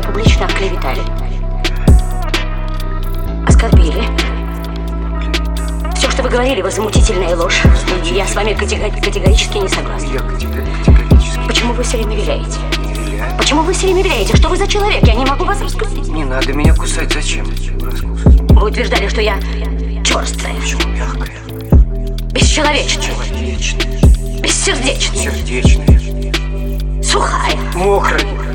меня публично оклеветали. Оскорбили. Все, что вы говорили, возмутительная ложь. И я с вами категорически не согласна. Я категорически. Почему вы все время виляете? Не виляю. Почему вы все время виляете? Что вы за человек? Я не могу вас раскусить. Не надо меня кусать. Зачем раскусать? Вы утверждали, что я черствая. Почему мягкая? Бесчеловечная. Человечная. Бессердечная. Сердечная. Сухая. Мокрая.